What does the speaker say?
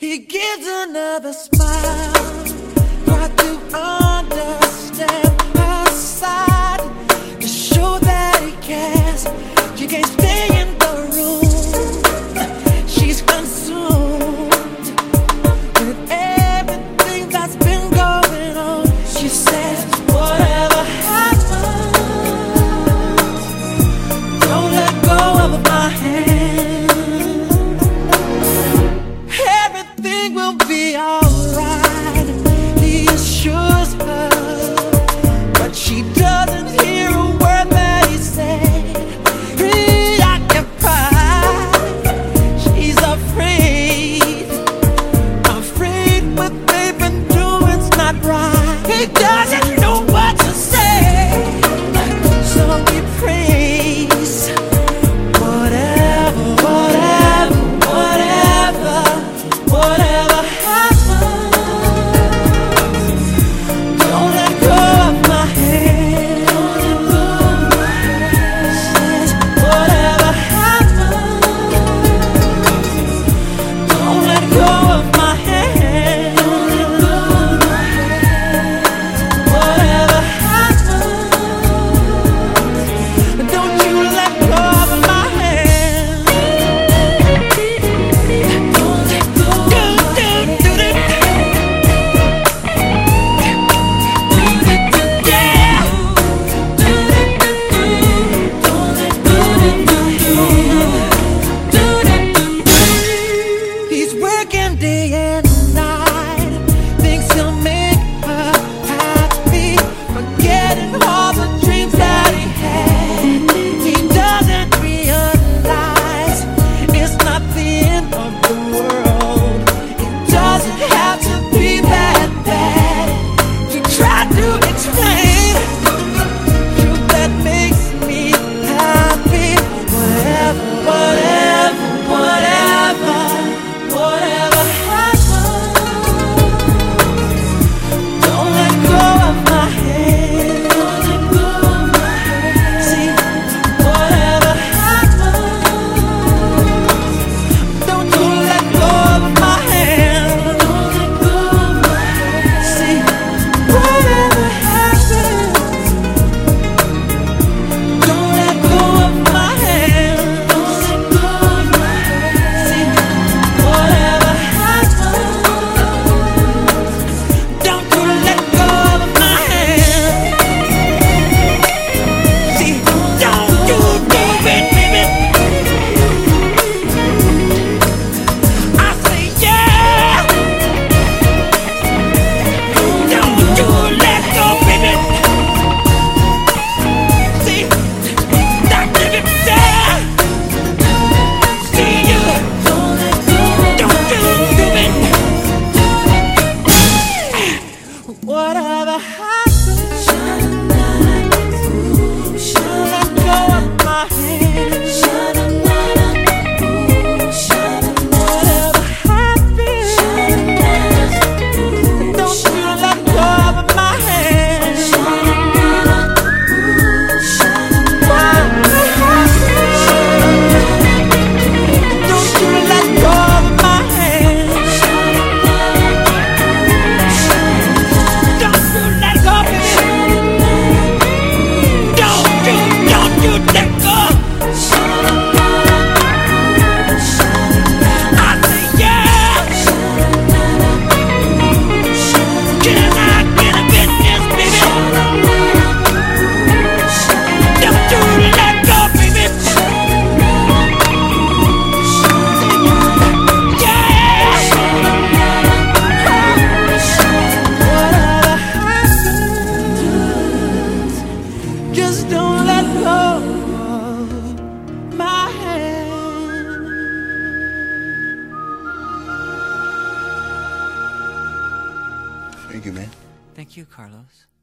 He gives another smile. Try to understand her side to show that he cares. She can't stay in the room. She's consumed with everything that's been going on. She says, whatever happens, don't let go of my hand. Everything will be alright, he assures her, but she doesn't hear a word that he said. Preoccupied, she's afraid what they've been doing's not right. He doesn't know what to say, so he prays. Whatever happens, don't let go of my hand. Says, whatever happens, don't let go of my hand. Whatever happens, don't you let go of my hand. He's working day and night, thinks he'll make her happy, forgetting all the dreams that he had. He doesn't realize it's not the end of the world. It doesn't have to be that bad. He tried to explain truth that makes me happy. Whatever happens, don't let go of my hand. See, whatever happens, don't you let go of my hand. See, whatever happens, don't let go of my hand. See, whatever happens, don't you let go of my hand. See, don't you do it, baby. I say yeah. Don't you let go, baby. See, don't give it there. See you. Don't you do it. Whatever happens, don't let go of my hand. Whatever happens, don't you let go of my hand. Whatever happens, don't you let go of my hand. Don't you let go, baby. Don't you let go. I say yeah. Can I get a business, baby? Don't you let go, baby. Yeah. Whatever happens, just don't let go of my hand. Thank you, man. Thank you, Carlos.